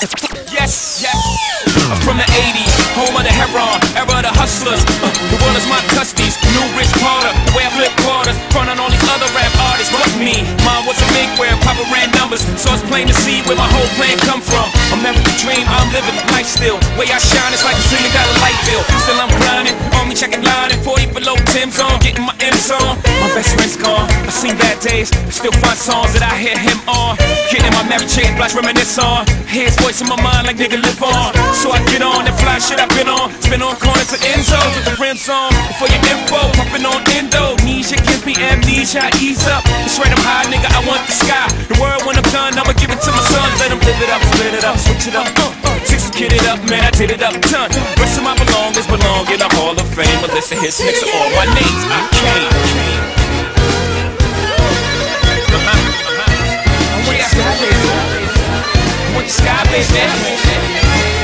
Yes, yes. I'm from the 80s, home of the heron, era of the hustlers. The world is my custies, new Rich Porter. The way I flip quarters, front on all these other rap artists. Fuck me, mine was a big where Papa ran numbers, so it's plain to see where my whole plan come from. American dream, I'm living life still. Way I shine, it's like a $1 light bill. Still I'm grinding, on me checking line and 40 below Tim's on, getting my M's on. My best friend's gone, I seen bad days, I still find songs that I hear him on. Getting my Mary J. Blige reminisce on. Hear his voice in my mind like nigga live on. So I get on that fly shit I've been on. Spin on corners to end zones with the rims on. Before your info, pumping on endo. Amnesia gives me amnesia, ease up. It's right, I'm high, nigga, I want the sky. The world when I'm done, I'ma give it to my sons. Let them live it up, split it up, switch it up. Chicks kid it up, man, I did it up, ton. Rest of my belongings belong in the Hall of Fame. A list of hits next to all my names, I came. What the sky, baby?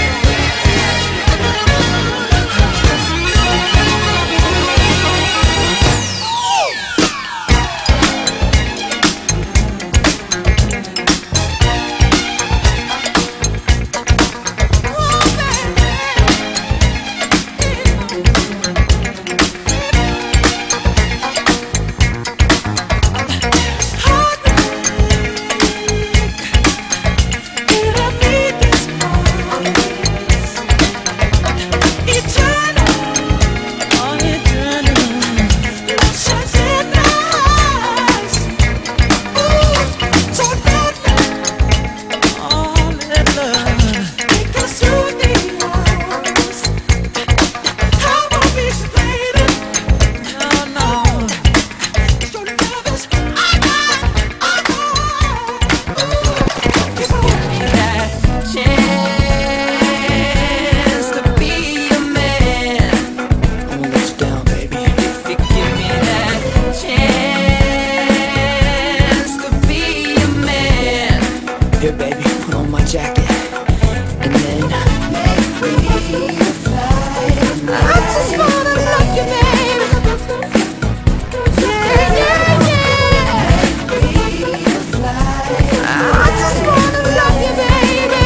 Here, baby, put on my jacket, and then make me fly. I just wanna love you, baby. Yeah, yeah, yeah. Make me fly. I just wanna love you, baby.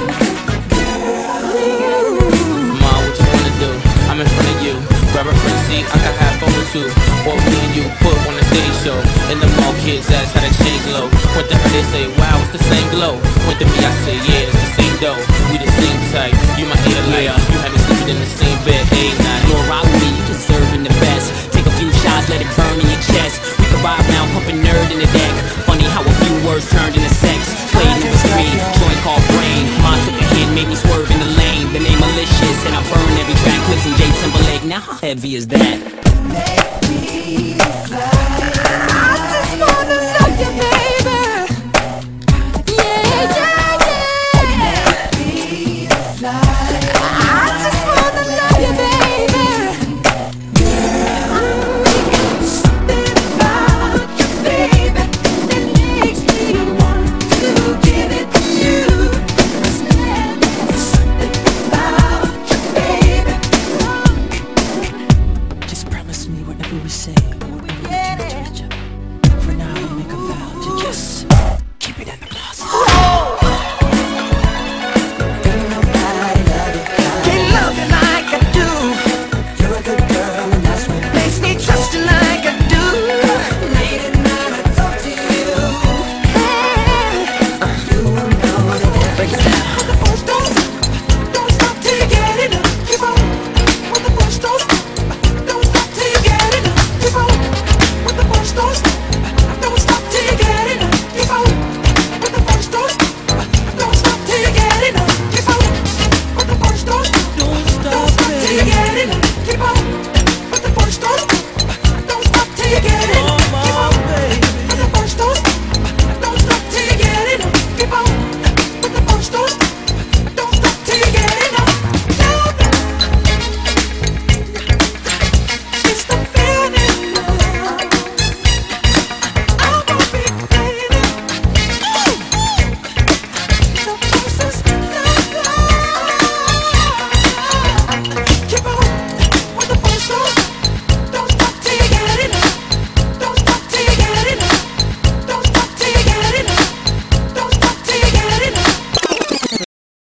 Mom, what you wanna do? I'm in front of you. Grab a front seat, I got half over two. Or me and you put on a stage show. And the mall kids ask how the chain glow. Point to her, they say, wow, it's the same glow. Point to me, I say, yeah, it's the same dough. We the same type, you my air light. You haven't sleeping in the same bed, night. You're rock with me, you deserving the best. Take a few shots, let it burn in your chest. We could ride around, pumping nerd in the deck. Funny how a few words turned into sex. Played number 3, joint called brain. Mom took a hit, made me swerve in the lane. The name malicious, and I burn every track. Listen, Jay Timberlake, now how heavy is that? Make me fly. I just wanna love you, baby. Yeah, yeah, yeah. Make me fly. I just wanna love you, baby. Something about you, baby, that makes me want to give it to you. Something about you, baby. Just promise me whatever we say, whatever we do to each other. For now, we make a vow to just keep it in the closet. Ain't nobody love you, can't love you like I do. You're a good girl and that's what makes me trust you like I do. Late at night I talk to you. Hey, you know that every time. When the voice don't stop till you get enough. Keep on. When the voice don't stop till you get enough. Keep on. When the voice don't stop till you get enough. Keep on. When the voice don't stop till you get enough. Keep on. When the voice don't stop till you get enough. Keep on. When the voice don't stop till you get enough. Keep on. When the voice don't stop till you get enough. Keep on. When the voice don't